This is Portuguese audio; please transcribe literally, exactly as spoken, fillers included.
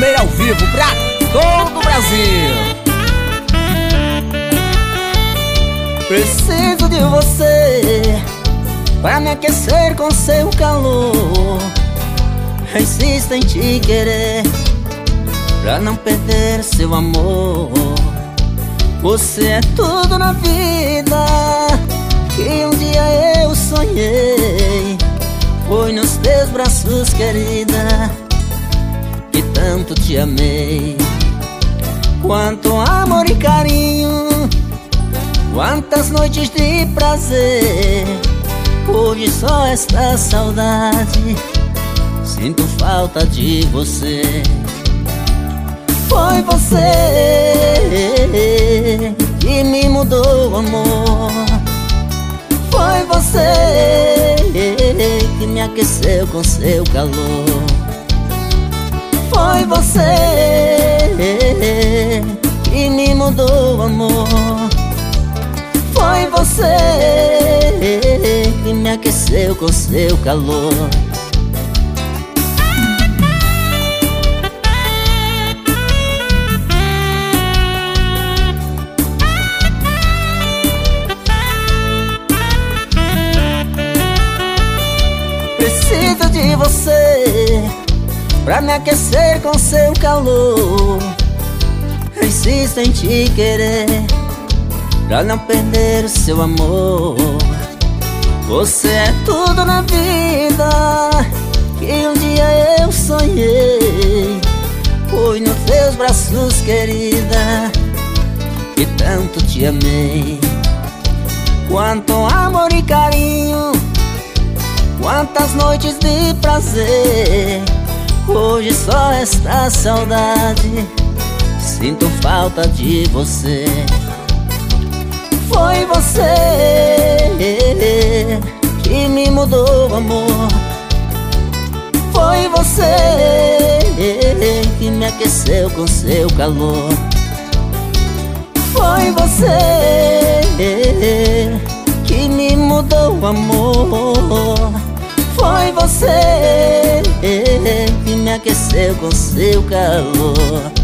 Palmeira ao vivo pra todo o Brasil. Preciso de você pra me aquecer com seu calor. Insisto em te querer pra não perder seu amor. Você é tudo na vida que um dia eu sonhei. Foi nos teus braços, querida, que tanto te amei. Quanto amor e carinho, quantas noites de prazer. Hoje só esta saudade, sinto falta de você. Foi você que me mudou, amor. Foi você que me aqueceu com seu calor. Foi você que me mudou, amor. Foi você que me aqueceu com seu calor. Preciso de você pra me aquecer com seu calor. Insisto em te querer pra não perder seu amor. Você é tudo na vida que um dia eu sonhei. Foi nos teus braços, querida, que tanto te amei. Quanto amor e carinho, quantas noites de prazer. Hoje só esta saudade, sinto falta de você. Foi você que me mudou, amor. Foi você que me aqueceu com seu calor. Foi você que me mudou, amor. Foi você que me aqueceu com seu calor.